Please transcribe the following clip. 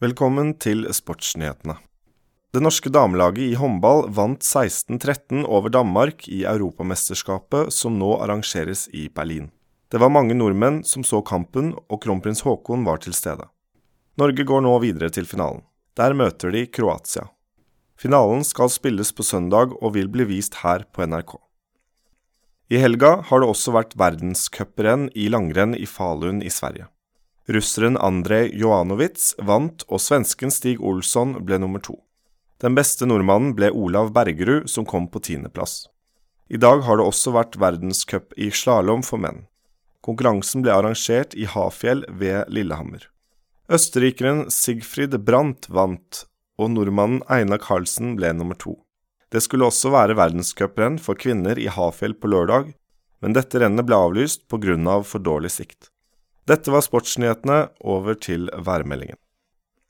Velkommen til Sportsnyhetene. Det norske damelaget i håndball vant 16-13 over Danmark i Europamesterskapet som nå arrangeres i Berlin. Det var mange nordmenn som så kampen, og kronprins Haakon var til stede. Norge går nå videre til finalen. Der møter de Kroatia. Finalen skal spilles på søndag og vil bli vist her på NRK. I helga har det også vært verdenscuprenn i langrenn i Falun i Sverige. Russeren Andrej Joanovic vant, og svensken Stig Olsson ble nummer 2. Den beste nordmannen ble Olav Bergerud, som kom på 10. plass. I dag har det også vært verdenscup i slalom for menn. Konkurransen ble arrangert i Hafjell ved Lillehammer. Østerrikeren Sigfrid Brandt vant, og nordmannen Einar Karlsen ble nummer 2. Det skulle også være verdenscuprenn for kvinner i Hafjell på lørdag, men dette rennet ble avlyst på grunn av for dårlig sikt. Dette var sportsnyhetene, over til værmeldingen.